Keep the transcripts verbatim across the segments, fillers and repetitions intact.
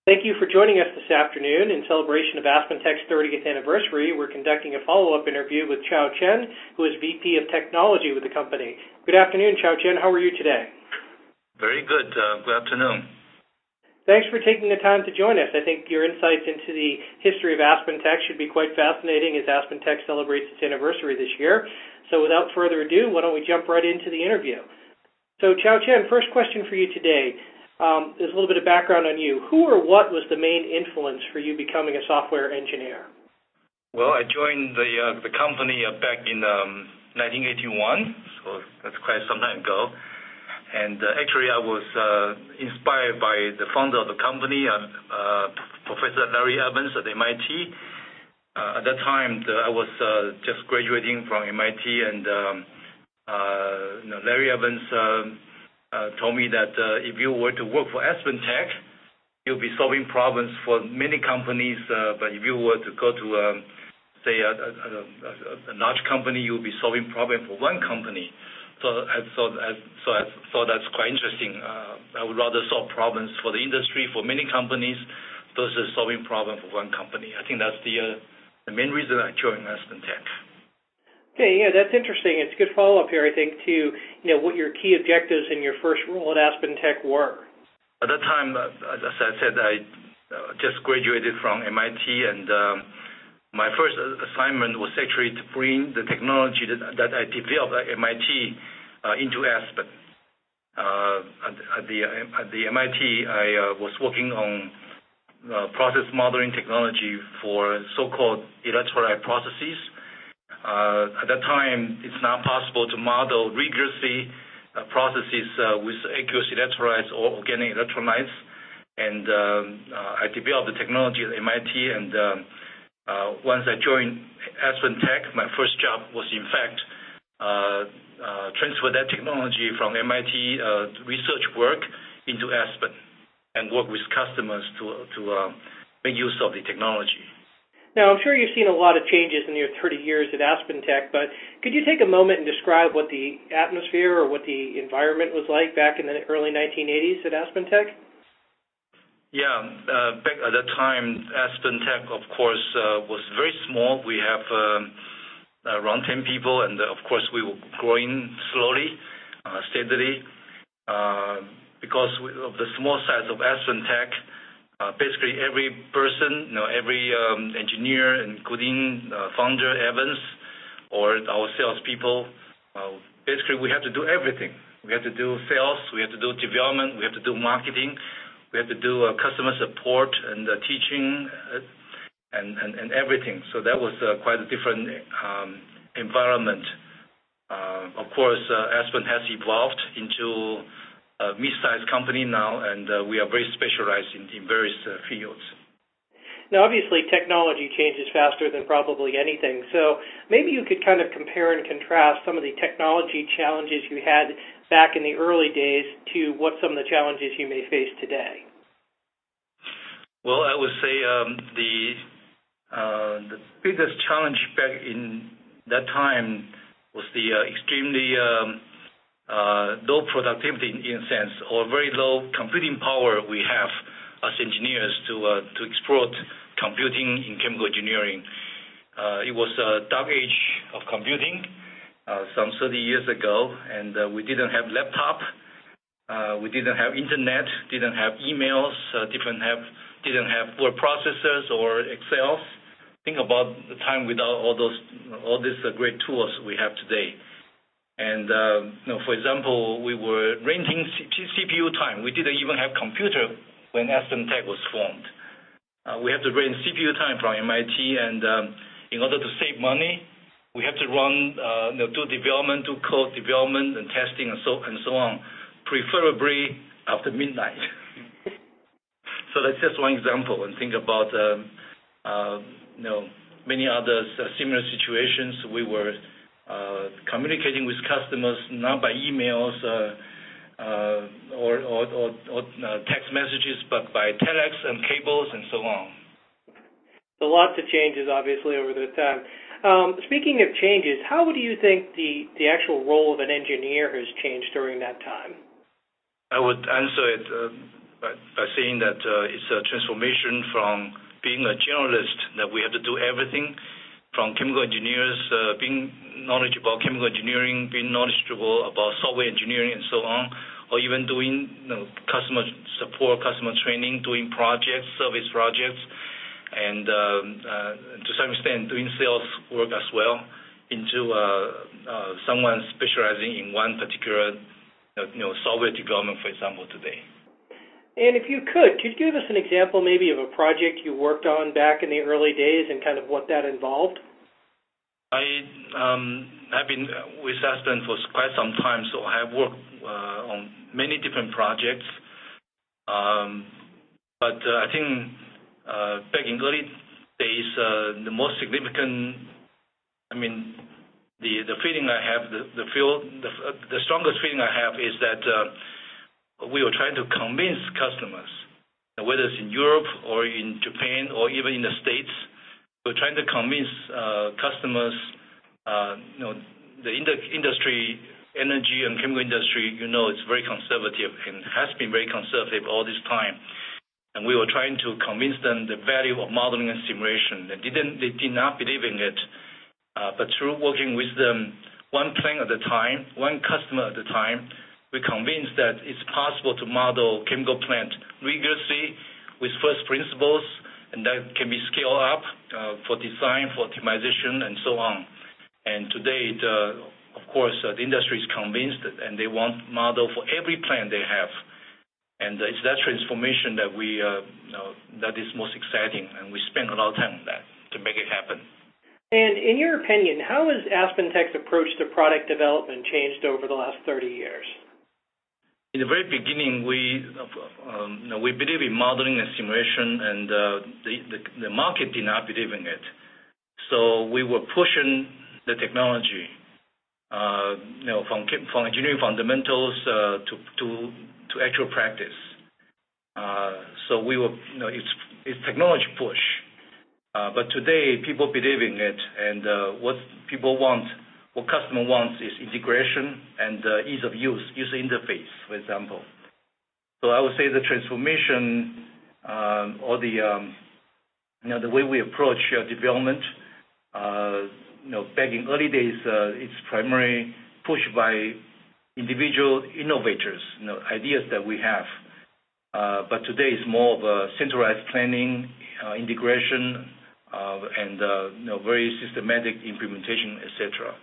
Thank you for joining us this afternoon. In celebration of AspenTech's thirtieth anniversary, we're conducting a follow-up interview with Chao Chen, who is V P of Technology with the company. Good afternoon, Chao Chen. How are you today? Very good. Uh, good afternoon. Thanks for taking the time to join us. I think your insights into the history of AspenTech should be quite fascinating as AspenTech celebrates its anniversary this year. So without further ado, why don't we jump right into the interview? So Chao Chen, first question for you today. Um, there's a little bit of background on you. Who or what was the main influence for you becoming a software engineer? Well, I joined the uh, the company uh, back in um, nineteen eighty-one, so that's quite some time ago. And uh, actually, I was uh, inspired by the founder of the company, uh, uh, Professor Larry Evans at M I T. Uh, at that time, the, I was uh, just graduating from M I T, and um, uh, you know, Larry Evans uh, Uh, told me that uh, if you were to work for AspenTech, you'll be solving problems for many companies, uh, but if you were to go to, um, say, a, a, a, a large company, you'll be solving problems for one company. So I thought, I, so I thought that's quite interesting. Uh, I would rather solve problems for the industry, for many companies, versus solving problems for one company. I think that's the, uh, the main reason I joined AspenTech. Okay, yeah, that's interesting. It's a good follow-up here, I think, to you know what your key objectives in your first role at AspenTech were. At that time, uh, as I said, I uh, just graduated from M I T, and um, my first assignment was actually to bring the technology that, that I developed at M I T uh, into Aspen. Uh, at, at, the, at the M I T, I uh, was working on uh, process modeling technology for so-called electrolyte processes. Uh, at that time, it's not possible to model rigorously uh, processes uh, with aqueous electrolytes or organic electrolytes. And um, uh, I developed the technology at M I T, and uh, uh, once I joined AspenTech, my first job was, in fact, uh, uh, transfer that technology from M I T uh, research work into Aspen and work with customers to, to uh, make use of the technology. Now, I'm sure you've seen a lot of changes in your thirty years at AspenTech, but could you take a moment and describe what the atmosphere or what the environment was like back in the early nineteen eighties at AspenTech? Yeah, uh, back at that time, AspenTech, of course, uh, was very small. We have uh, around ten people, and uh, of course, we were growing slowly, uh, steadily. Uh, because of the small size of AspenTech, Uh, basically, every person, you know, every um, engineer, including uh, founder Evans or our salespeople, uh, basically we have to do everything. We have to do sales, we have to do development, we have to do marketing, we have to do uh, customer support and uh, teaching uh, and, and, and everything. So that was uh, quite a different um, environment. Uh, of course, uh, Aspen has evolved into a mid-sized company now, and uh, we are very specialized in, in various uh, fields. Now, obviously, technology changes faster than probably anything, so maybe you could kind of compare and contrast some of the technology challenges you had back in the early days to what some of the challenges you may face today. Well, I would say um, the, uh, the biggest challenge back in that time was the uh, extremely um, Uh, low productivity in, in a sense, or very low computing power we have as engineers to uh, to exploit computing in chemical engineering. Uh, it was a dark age of computing uh, some thirty years ago, and uh, we didn't have laptop, uh, we didn't have internet, didn't have emails, uh, didn't have didn't have word processors or Excels. Think about the time without all those all these uh, great tools we have today. And, uh, you know, for example, we were renting C P U time. We didn't even have computer when AspenTech was formed. Uh, we have to rent C P U time from M I T, and um, in order to save money, we have to run, uh, you know, do development, do code development and testing and so and so on, preferably after midnight. So that's just one example. And think about, um, uh, you know, many other uh, similar situations. We were Uh, communicating with customers not by emails uh, uh, or, or, or, or uh, text messages, but by telex and cables and so on. So lots of changes, obviously, over the time. Um, speaking of changes, how do you think the, the actual role of an engineer has changed during that time? I would answer it uh, by, by saying that uh, it's a transformation from being a generalist, that we have to do everything, from chemical engineers uh, being knowledgeable about chemical engineering, being knowledgeable about software engineering and so on, or even doing you know, customer support, customer training, doing projects, service projects, and um, uh, to some extent doing sales work as well, into uh, uh, someone specializing in one particular you know, software development, for example, today. And if you could, could you give us an example maybe of a project you worked on back in the early days and kind of what that involved? I um, have been with Aspen for quite some time, so I have worked uh, on many different projects. Um, but uh, I think uh, back in early days, uh, the most significant, I mean, the the feeling I have, the the feel, the, the strongest feeling I have is that uh, we were trying to convince customers, whether it's in Europe or in Japan or even in the States, we're trying to convince uh, customers, uh, you know, the industry, energy and chemical industry, you know, it's very conservative and has been very conservative all this time. And we were trying to convince them the value of modeling and simulation. They didn't, they did not believe in it, uh, but through working with them one plant at a time, one customer at a time, we convinced that it's possible to model chemical plant rigorously with first principles, and that can be scaled up uh, for design, for optimization, and so on. And today, it, uh, of course, uh, the industry is convinced, and they want model for every plant they have. And uh, it's that transformation that we uh, you know, that is most exciting, and we spend a lot of time on that to make it happen. And in your opinion, how has AspenTech's approach to product development changed over the last thirty years? In the very beginning, we um, you know, we believe in modeling and simulation, and uh, the, the the market did not believe in it. So we were pushing the technology, uh, you know, from from engineering fundamentals uh, to to to actual practice. Uh, so we were, you know, it's it's technology push. Uh, but today, people believe in it, and uh, what people want. What customer wants is integration and uh, ease of use, user interface, for example. So I would say the transformation um, or the um, you know the way we approach uh, development, uh, you know, back in early days, uh, it's primarily pushed by individual innovators, you know, ideas that we have. Uh, but today it's more of a centralized planning, uh, integration, uh, and uh, you know, very systematic implementation, et cetera.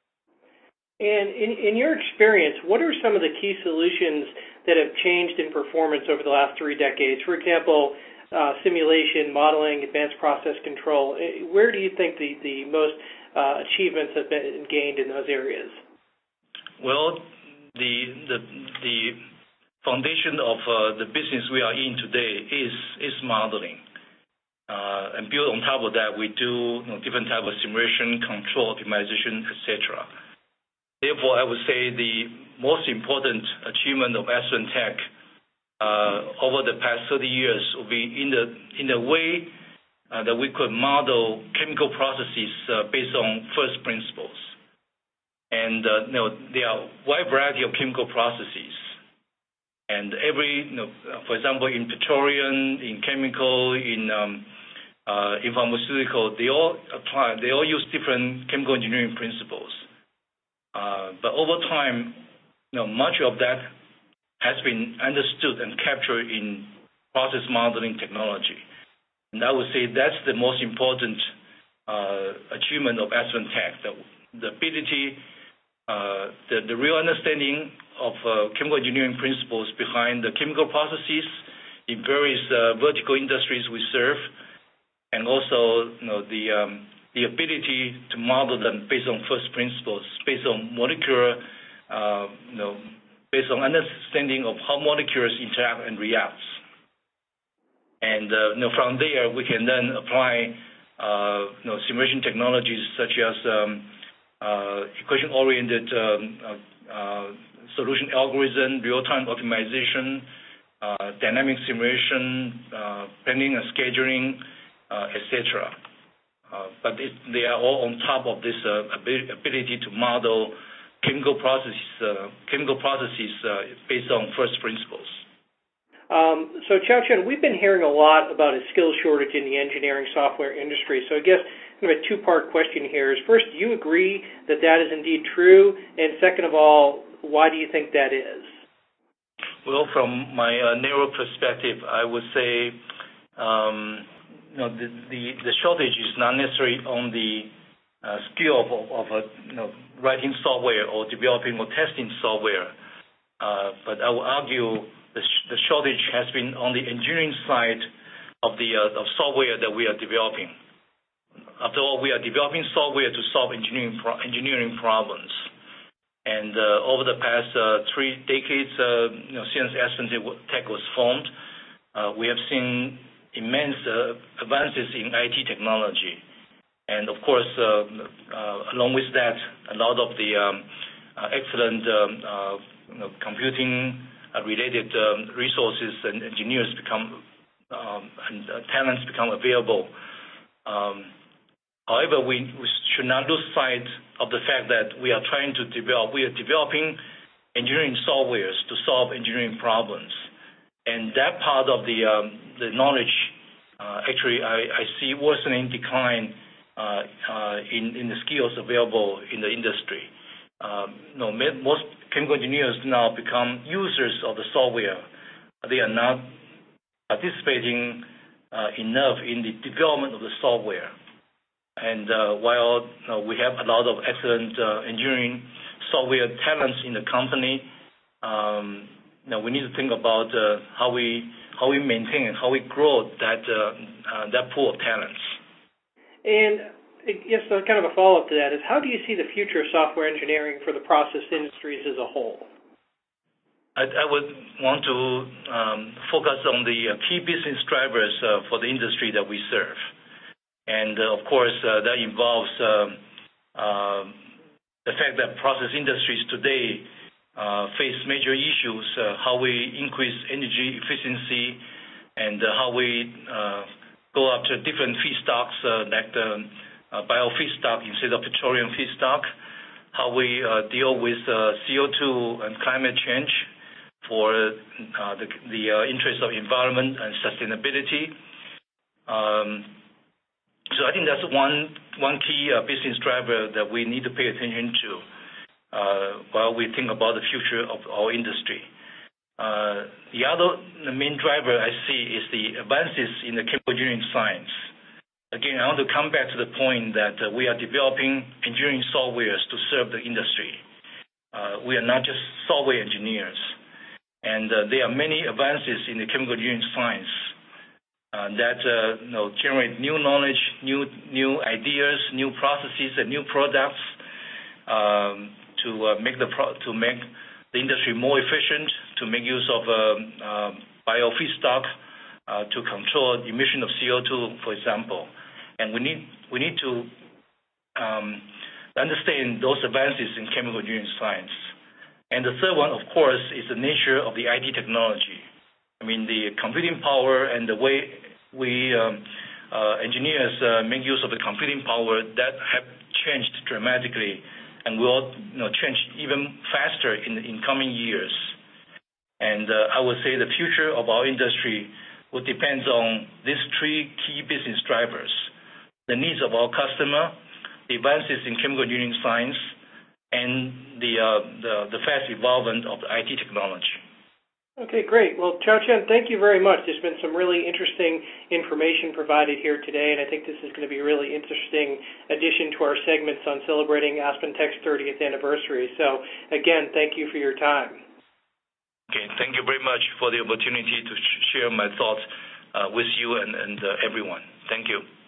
And in, in your experience, what are some of the key solutions that have changed in performance over the last three decades? For example, uh, simulation, modeling, advanced process control. Where do you think the, the most uh, achievements have been gained in those areas? Well, the the, the foundation of uh, the business we are in today is is modeling. Uh, and built on top of that, we do you know, different type of simulation, control, optimization, et cetera. Therefore, I would say the most important achievement of AspenTech uh, over the past thirty years will be in the in the way uh, that we could model chemical processes uh, based on first principles. And uh, you know, there are a wide variety of chemical processes, and every, you know, for example, in petroleum, in chemical, in um, uh, in pharmaceutical, they all apply. They all use different chemical engineering principles. Uh, but over time, you know, much of that has been understood and captured in process modeling technology. And I would say that's the most important uh, achievement of AspenTech, the, the ability, uh, the, the real understanding of uh, chemical engineering principles behind the chemical processes in various uh, vertical industries we serve, and also, you know, the um, the ability to model them based on first principles, based on molecular, uh, you know, based on understanding of how molecules interact and react. And uh, you know, from there, we can then apply uh, you know, simulation technologies such as um, uh, equation-oriented um, uh, uh, solution algorithm, real-time optimization, uh, dynamic simulation, uh, planning and scheduling, uh, et cetera. Uh, but it, they are all on top of this uh, ability to model chemical processes, uh, chemical processes uh, based on first principles. Um, so, Chao Chen, we've been hearing a lot about a skills shortage in the engineering software industry. So I guess kind of a two-part question here is, first, do you agree that that is indeed true? And second of all, why do you think that is? Well, from my uh, narrow perspective, I would say um, you know, the, the, the shortage is not necessarily on the uh, skill of, of uh, you know, writing software or developing or testing software. Uh, but I will argue the, sh- the shortage has been on the engineering side of the uh, of software that we are developing. After all, we are developing software to solve engineering pro- engineering problems. And uh, over the past uh, three decades, uh, you know, since AspenTech was formed, uh, we have seen immense uh, advances in I T technology. And of course, uh, uh, along with that, a lot of the um, uh, excellent um, uh, you know, computing-related um, resources and engineers become um, and uh, talents become available. Um, however, we, we should not lose sight of the fact that we are trying to develop, we are developing engineering softwares to solve engineering problems. And that part of the, um, the knowledge, uh, actually, I, I see worsening decline uh, uh, in, in the skills available in the industry. Um, you know, most chemical engineers now become users of the software. They are not participating uh, enough in the development of the software. And uh, while you know, we have a lot of excellent uh, engineering software talents in the company, um, you know, we need to think about uh, how we how we maintain and how we grow that uh, uh, that pool of talents. And yes, so kind of a follow-up to that is, how do you see the future of software engineering for the process industries as a whole? I, I would want to um, focus on the uh, key business drivers uh, for the industry that we serve. And, uh, of course, uh, that involves uh, uh, the fact that process industries today uh, face major issues, uh, how we increase energy efficiency and uh, how we uh, go after different feedstocks uh, like the uh, biofeedstock instead of petroleum feedstock, how we uh, deal with uh, C O two and climate change for uh, the, the uh, interest of environment and sustainability. Um, so I think that's one, one key uh, business driver that we need to pay attention to uh, while we think about the future of our industry. Uh, the other the main driver I see is the advances in the chemical engineering science. Again, I want to come back to the point that uh, we are developing engineering softwares to serve the industry. Uh, we are not just software engineers. And uh, there are many advances in the chemical engineering science uh, that uh, you know, generate new knowledge, new new ideas, new processes, and new products um, to uh, make the pro- to make the industry more efficient, to make use of uh, uh, biofeedstock uh, to control emission of C O two, for example. And we need we need to um, understand those advances in chemical engineering science. And the third one, of course, is the nature of the I T technology. I mean, the computing power and the way we um, uh, engineers uh, make use of the computing power that have changed dramatically and will you know, change even faster in in coming years. And uh, I would say the future of our industry will depend on these three key business drivers: the needs of our customer, the advances in chemical engineering science, and the, uh, the, the fast evolvement of the I T technology. Okay, great. Well, Chao Chen, thank you very much. There's been some really interesting information provided here today, and I think this is going to be a really interesting addition to our segments on celebrating AspenTech's thirtieth anniversary. So, again, thank you for your time. Okay, thank you very much for the opportunity to sh- share my thoughts uh, with you and, and uh, everyone. Thank you.